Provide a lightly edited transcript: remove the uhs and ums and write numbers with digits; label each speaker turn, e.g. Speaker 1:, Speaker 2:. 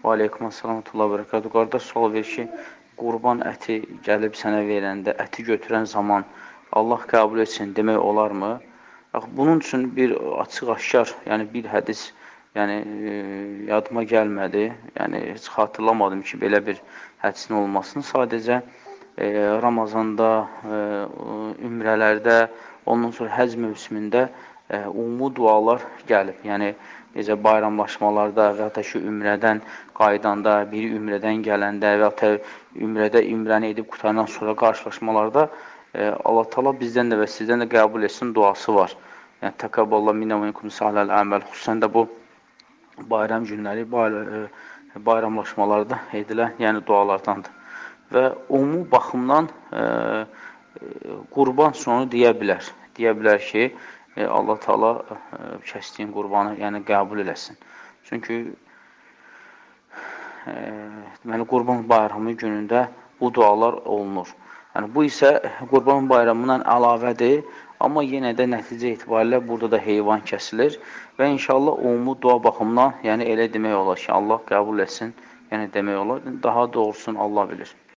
Speaker 1: Və aleykum assalam və bərəkatuhu. Qardaş, sual verir ki, qurban əti gəlib sənə verəndə, əti götürən zaman Allah qəbul etsin demək olarmı? Bunun üçün bir açıq-aşkar, yəni bir hədis, yəni yadıma gəlmədi. Yəni heç xatırlamadım ki, belə bir hədisin olmasını. Sadəcə Ramazanda, ümrələrdə, ondan sonra həcc mövsümündə ümumi dualar gəlib. Yəni necə bayramlaşmalarda və ya da ki, ümrədən qaydanda, biri ümrədən gələndə və ya da ümrəni edib qutarandan sonra qarşılaşmalarda Allah Taala bizdən də və sizdən də qəbul etsin duası var. Yəni təqəbbalallahu minna və minkum salihəl əməl. Xüsusən də bu bayram günləri, bayramlaşmalarda edilən, yəni dualardandır. Və ümumi baxımdan qurban sonu deyə bilər. Deyə bilər ki, Allah Taala kəsdiyin qurbanı, yəni qəbul eləsin. Çünki deməli, Qurban bayramı günündə bu dualar olunur. Yəni, bu isə Qurban bayramından əlavədir, amma yenə də nəticə etibarilə burada da heyvan kəsilir və inşallah ümumi dua baxımından, yəni elə demək olar ki, Allah qəbul etsin, yəni demək olar. Daha doğrusunu Allah bilir.